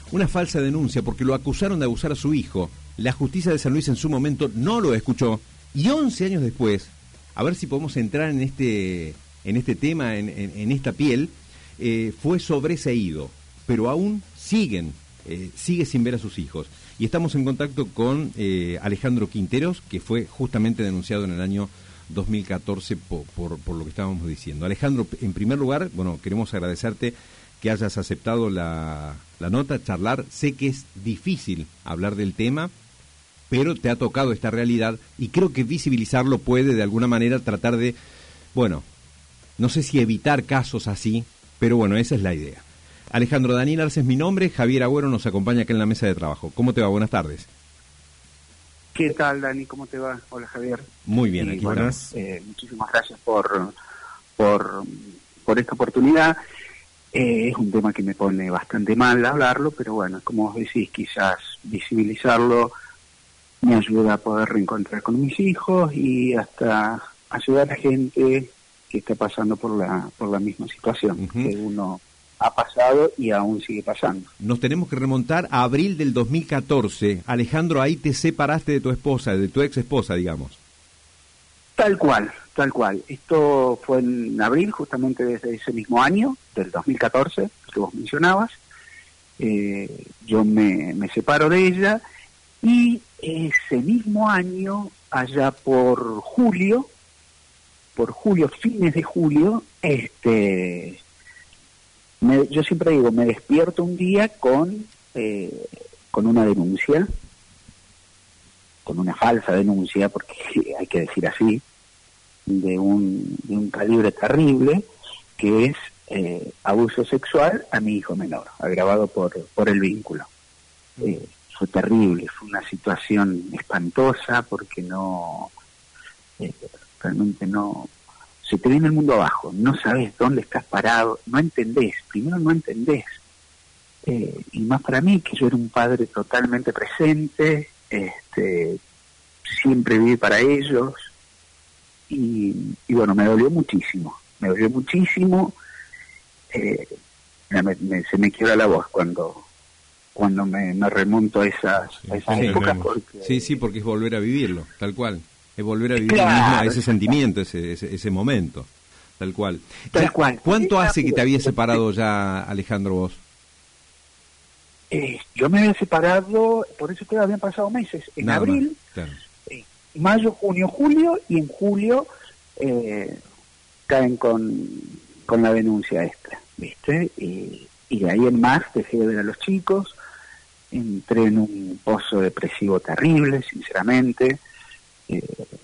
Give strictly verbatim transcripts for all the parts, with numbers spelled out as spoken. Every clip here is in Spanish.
una falsa denuncia porque lo acusaron de abusar a su hijo. La justicia de San Luis en su momento no lo escuchó y once años después, a ver si podemos entrar en este en este tema, en, en, en esta piel, eh, fue sobreseído, pero aún siguen, eh, sigue sin ver a sus hijos. Y estamos en contacto con eh, Alejandro Quinteros, que fue justamente denunciado en el año dos mil catorce por, por, por lo que estábamos diciendo. Alejandro, en primer lugar, bueno, queremos agradecerte que hayas aceptado la, la nota, charlar. Sé que es difícil hablar del tema, pero te ha tocado esta realidad y creo que visibilizarlo puede de alguna manera tratar de, bueno, no sé si evitar casos así, pero bueno, esa es la idea. Alejandro, Daniel Arce es mi nombre, Javier Agüero nos acompaña acá en la mesa de trabajo. ¿Cómo te va? Buenas tardes. ¿Qué tal, Dani? ¿Cómo te va? Hola, Javier. Muy bien, y, aquí bueno, estamos. Eh, muchísimas gracias por, por, por esta oportunidad. Eh, es un tema que me pone bastante mal hablarlo, pero bueno, como vos decís, quizás visibilizarlo me ayuda a poder reencontrar con mis hijos y hasta ayudar a gente que está pasando por la por la misma situación uh-huh. que uno ha pasado y aún sigue pasando. Nos tenemos que remontar a abril del dos mil catorce. Alejandro, ahí te separaste de tu esposa, de tu ex esposa, digamos. Tal cual, tal cual. Esto fue en abril, justamente desde ese mismo año, del dos mil catorce, que vos mencionabas. Eh, yo me, me separo de ella y ese mismo año, allá por julio, por julio, fines de julio, este, me, yo siempre digo, me despierto un día con, eh, con una denuncia, con una falsa denuncia, porque hay que decir así, de un, de un calibre terrible, que es eh, abuso sexual a mi hijo menor, agravado por, por el vínculo. Eh, fue terrible, fue una situación espantosa, porque no... Eh, realmente no, se te viene el mundo abajo, no sabes dónde estás parado, no entendés, primero no entendés, eh, y más para mí, que yo era un padre totalmente presente, este, siempre viví para ellos, y, y bueno, me dolió muchísimo, me dolió muchísimo, eh, me, me, se me quiebra la voz cuando cuando me, me remonto a esas, a esas sí, épocas. No, Porque, sí, sí, porque es volver a vivirlo, tal cual. Es volver a vivir claro, mismo, ese sentimiento, ese, ese ese momento, tal cual. Tal ya, cual. ¿Cuánto hace que te habías separado ya, Alejandro, vos? Eh, yo me había separado, por eso que habían pasado meses, en Nada abril, más, claro. eh, mayo, junio, julio, y en julio eh, caen con, con la denuncia esta, ¿viste? Y, y de ahí en más dejé de ver a los chicos, entré en un pozo depresivo terrible, sinceramente. Eh,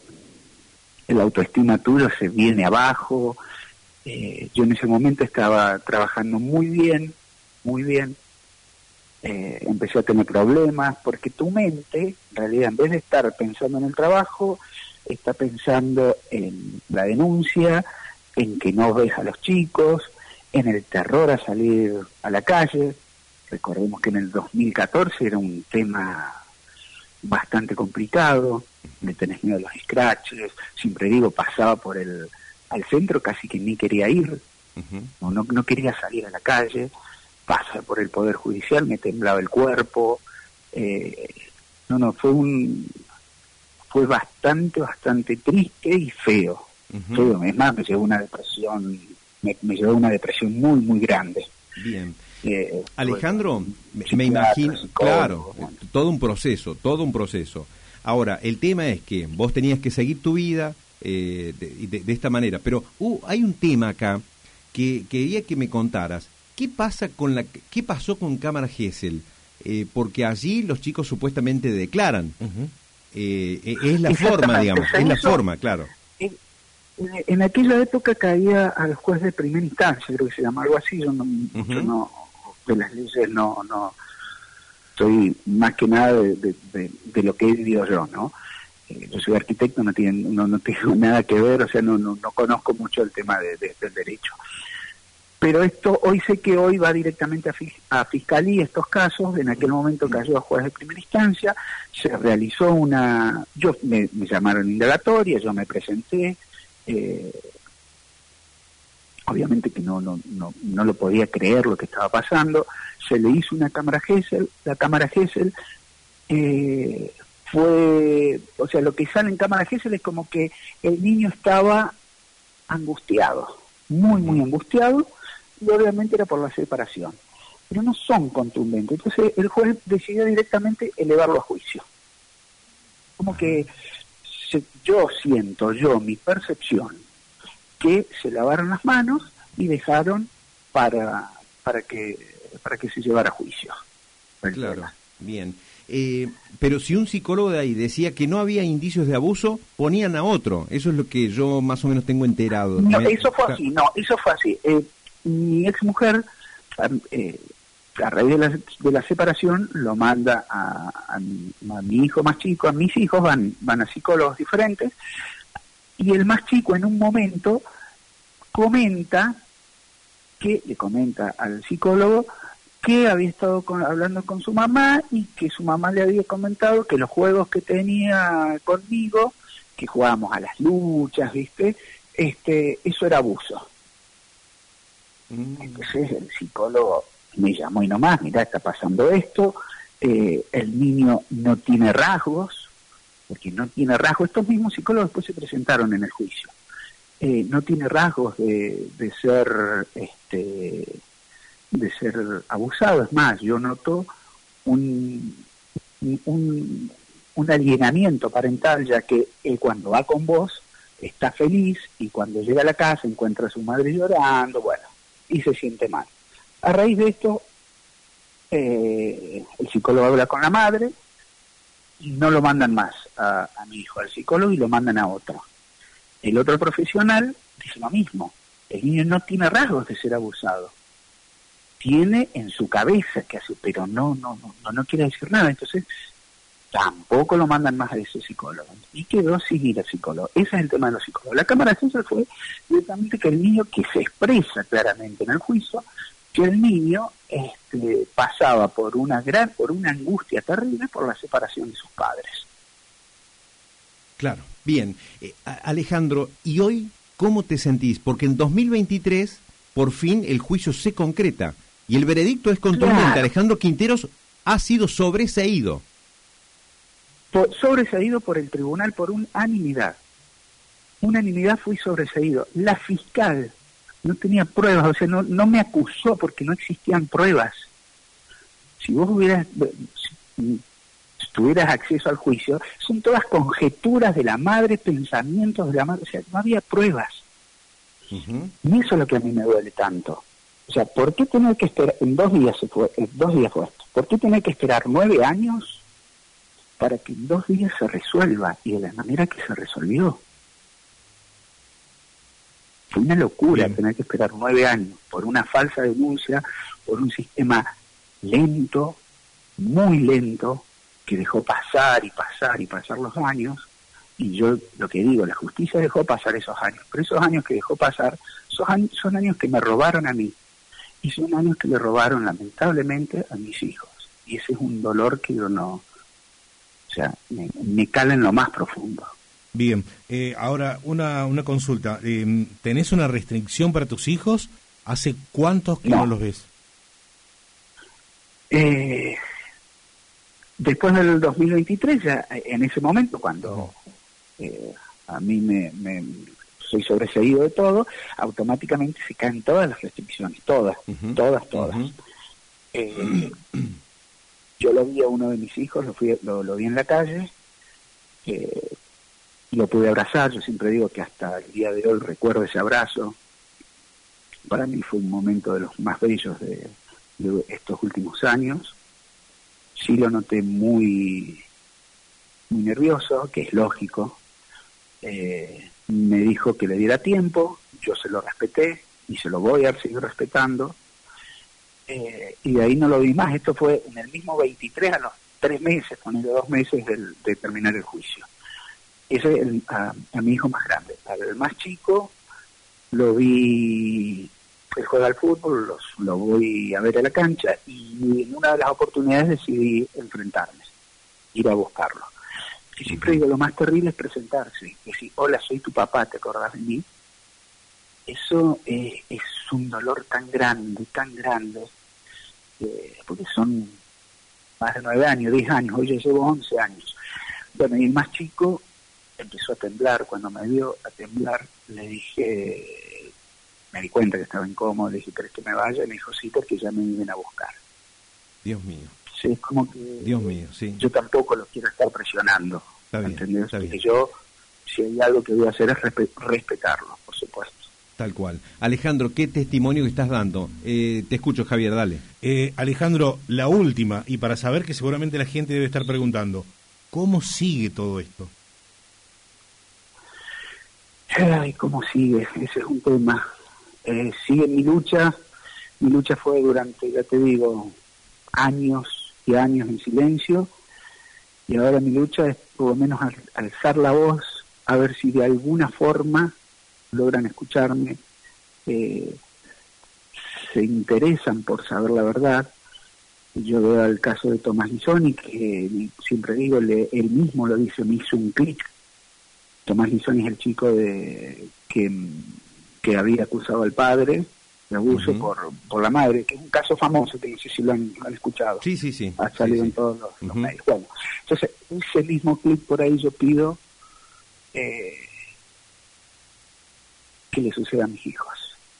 el autoestima tuyo se viene abajo. Eh, yo en ese momento estaba trabajando muy bien, muy bien. Eh, empecé a tener problemas porque tu mente, en realidad, en vez de estar pensando en el trabajo, está pensando en la denuncia, en que no ves a los chicos, en el terror a salir a la calle. Recordemos que en el dos mil catorce era un tema bastante complicado, le tenés miedo a los scratches, siempre digo, pasaba por el al centro, casi que ni quería ir, uh-huh. no, no, no quería salir a la calle, pasa por el Poder Judicial, me temblaba el cuerpo, eh, no, no, fue un, fue bastante, bastante triste y feo, uh-huh. feo, es más, me llevó una depresión, me, me llevó una depresión muy, muy grande. Bien. Eh, Alejandro, me, me imagino, claro, bueno. todo un proceso, todo un proceso. Ahora, el tema es que vos tenías que seguir tu vida eh, de, de, de esta manera, pero uh, hay un tema acá que quería que me contaras. ¿Qué pasa con la, qué pasó con Cámara Gesell? Eh, porque allí los chicos supuestamente declaran. Uh-huh. eh, es la forma, digamos, es la forma, claro. En, en aquella época caía al juez de primera instancia, creo que se llama algo así, yo no, uh-huh. yo no de las leyes no no estoy más que nada de, de, de, de lo que he vivido yo, ¿no? Eh, yo soy arquitecto, no, tiene, no, no tengo nada que ver, o sea, no, no, no conozco mucho el tema de, de, del derecho. Pero esto, hoy sé que hoy va directamente a, fis, a Fiscalía estos casos, en aquel momento cayó a juez de primera instancia, se realizó una, yo me, me llamaron indagatoria, yo me presenté, eh, obviamente que no, no, no, no lo podía creer lo que estaba pasando. Se le hizo una cámara Gesell, la cámara Gesell eh, fue, o sea, lo que sale en cámara Gesell es como que el niño estaba angustiado, muy, muy angustiado, y obviamente era por la separación. Pero no son contundentes. Entonces el juez decidió directamente elevarlo a juicio. Como que se, yo siento, yo, mi percepción, que se lavaron las manos y dejaron para para que para que se llevara a juicio. Claro, bien. Eh, pero si un psicólogo de ahí decía que no había indicios de abuso, ponían a otro. Eso es lo que yo más o menos tengo enterado. No, Me... eso fue así, no, eso fue así. Eh, mi ex mujer, eh, a raíz de la, de la separación, lo manda a, a, mi, a mi hijo más chico, a mis hijos, van, van a psicólogos diferentes, y el más chico en un momento comenta, que le comenta al psicólogo, que había estado con, hablando con su mamá y que su mamá le había comentado que los juegos que tenía conmigo, que jugábamos a las luchas, ¿viste? Este, eso era abuso. Mm. Entonces el psicólogo me llamó y nomás, mirá, está pasando esto, eh, el niño no tiene rasgos, porque no tiene rasgos, estos mismos psicólogos después se presentaron en el juicio, eh, no tiene rasgos de, de ser, este, de ser abusado, es más, yo noto un, un, un alienamiento parental, ya que él cuando va con vos está feliz y cuando llega a la casa encuentra a su madre llorando, bueno, y se siente mal. A raíz de esto, eh, el psicólogo habla con la madre y no lo mandan más a, a mi hijo, al psicólogo, y lo mandan a otro. El otro profesional dice lo mismo, el niño no tiene rasgos de ser abusado, tiene en su cabeza que hace, pero no, no, no, no, no quiere decir nada, entonces tampoco lo mandan más a ese psicólogo, y quedó sin ir al psicólogo. Ese es el tema de los psicólogos. La cámara Gesell fue directamente que el niño, que se expresa claramente en el juicio, que el niño este, pasaba por una gran, por una angustia terrible por la separación de sus padres. Claro, bien. Eh, Alejandro, ¿y hoy cómo te sentís? Porque en dos mil veintitrés, por fin, el juicio se concreta, y el veredicto es contundente. Claro. Alejandro Quinteros ha sido sobreseído. Por, sobreseído por el tribunal por unanimidad. Unanimidad fui sobreseído. La fiscal no tenía pruebas, o sea, no, no me acusó porque no existían pruebas. Si vos hubieras, si tuvieras acceso al juicio, son todas conjeturas de la madre, pensamientos de la madre, o sea, no había pruebas. Uh-huh. Y eso es lo que a mí me duele tanto. O sea, ¿por qué tener que esperar, en dos días se fue, en dos días fue esto, ¿por qué tener que esperar nueve años para que en dos días se resuelva, y de la manera que se resolvió? Fue una locura. Bien. Tener que esperar nueve años por una falsa denuncia, por un sistema lento, muy lento, que dejó pasar y pasar y pasar los años. Y yo lo que digo, la justicia dejó pasar esos años, pero esos años que dejó pasar son años, son años que me robaron a mí, y son años que le robaron lamentablemente a mis hijos, y ese es un dolor que yo no, o sea, me, me cala en lo más profundo. Bien, eh, ahora una, una consulta, eh, ¿tenés una restricción para tus hijos? ¿Hace cuántos que no, no los ves? Eh, después del dos mil veintitrés, ya en ese momento, cuando eh, a mí me, me soy sobreseído de todo, automáticamente se caen todas las restricciones, todas, uh-huh. todas, todas. Uh-huh. Eh, yo lo vi a uno de mis hijos, lo, fui, lo, lo vi en la calle, eh, y lo pude abrazar. Yo siempre digo que hasta el día de hoy recuerdo ese abrazo. Para mí fue un momento de los más bellos de, de estos últimos años. Sí lo noté muy, muy nervioso, que es lógico. Eh, me dijo que le diera tiempo, yo se lo respeté y se lo voy a seguir respetando. Eh, y de ahí no lo vi más. Esto fue en el mismo veintitrés, a los tres meses, ponele dos meses del, de terminar el juicio. Ese es el, a, a mi hijo más grande. Al más chico lo vi, él juega al fútbol, los, lo voy a ver a la cancha, y en una de las oportunidades decidí enfrentarme, ir a buscarlo. Y siempre digo, lo más terrible es presentarse, decir, hola, soy tu papá, ¿te acordás de mí? eso eh, es un dolor tan grande, tan grande, eh, porque son más de nueve años, diez años, hoy yo llevo once años. Bueno, y el más chico empezó a temblar. Cuando me vio a temblar, le dije, me di cuenta que estaba incómodo, le dije, ¿querés que me vaya? Y me dijo, sí, porque ya me vienen a buscar. Dios mío. Sí, es como que Dios mío, sí. Yo tampoco los quiero estar presionando, está bien, ¿entendés? Está bien. Porque yo, si hay algo que voy a hacer es respe- respetarlo, por supuesto. Tal cual. Alejandro, ¿qué testimonio que estás dando? Eh, te escucho, Javier, dale. Eh, Alejandro, la última, y para saber que seguramente la gente debe estar preguntando, ¿cómo sigue todo esto? Ay, ¿cómo sigue? Ese es un tema. Eh, sigue mi lucha. Mi lucha fue durante, ya te digo, años y años en silencio, y ahora mi lucha es por lo menos al, alzar la voz, a ver si de alguna forma logran escucharme, eh, se interesan por saber la verdad. Yo veo el caso de Tomás Lissoni, que eh, siempre digo, le, él mismo lo dice, me hizo un clic. Tomás Lissoni es el chico de que, que había acusado al padre de abuso uh-huh. por, por la madre, que es un caso famoso, que no sé si lo han, lo han escuchado. Sí, sí, sí. Ha salido sí, sí. en todos los, uh-huh. los medios. Bueno, entonces, ese mismo clip por ahí yo pido eh, que le suceda a mis hijos.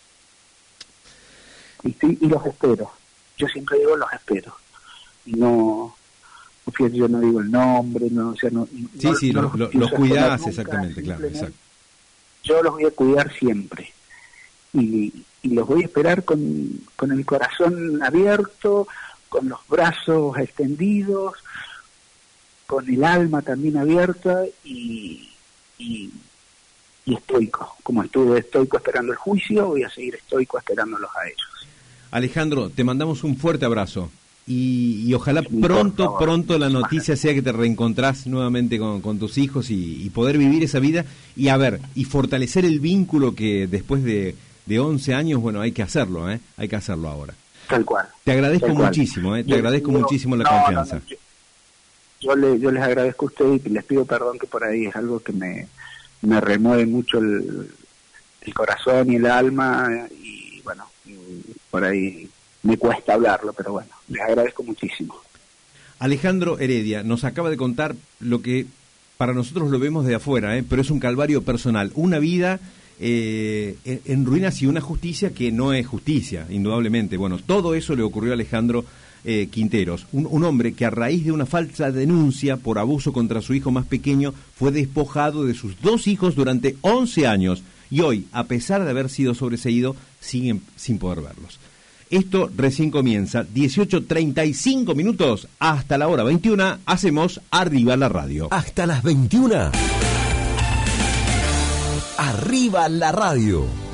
Y, sí, y los espero. Yo siempre digo los espero. Y no, fíjate, yo no digo el nombre, no, o sea, no. Sí, no, sí, no los, los, los cuidás, nunca, exactamente, claro, exacto. Yo los voy a cuidar siempre. Y, y los voy a esperar con, con el corazón abierto, con los brazos extendidos, con el alma también abierta y, y, y estoico. Como estuve estoico esperando el juicio, voy a seguir estoico esperándolos a ellos. Alejandro, te mandamos un fuerte abrazo y, y ojalá sí, pronto, favor, pronto la noticia sea que te reencontrás nuevamente con, con tus hijos y, y poder vivir esa vida y a ver, y fortalecer el vínculo que después de, de once años, bueno, hay que hacerlo, ¿eh? Hay que hacerlo ahora. Tal cual. Te agradezco tal muchísimo, cual. ¿eh? Te yo, agradezco yo, muchísimo la no, confianza. No, no, yo, yo, le, yo les agradezco a ustedes y les pido perdón que por ahí es algo que me, me remueve mucho el, el corazón y el alma y bueno, por ahí me cuesta hablarlo, pero bueno, les agradezco muchísimo. Alejandro Heredia nos acaba de contar lo que para nosotros lo vemos de afuera, ¿eh? Pero es un calvario personal, una vida eh, en, en ruinas y una justicia que no es justicia, indudablemente. Bueno, todo eso le ocurrió a Alejandro eh, Quinteros, un, un hombre que a raíz de una falsa denuncia por abuso contra su hijo más pequeño fue despojado de sus dos hijos durante once años y hoy, a pesar de haber sido sobreseído, siguen sin poder verlos. Esto recién comienza, dieciocho treinta y cinco minutos, hasta la hora veintiuna, hacemos Arriba la Radio. Hasta las veintiuna. Arriba la Radio.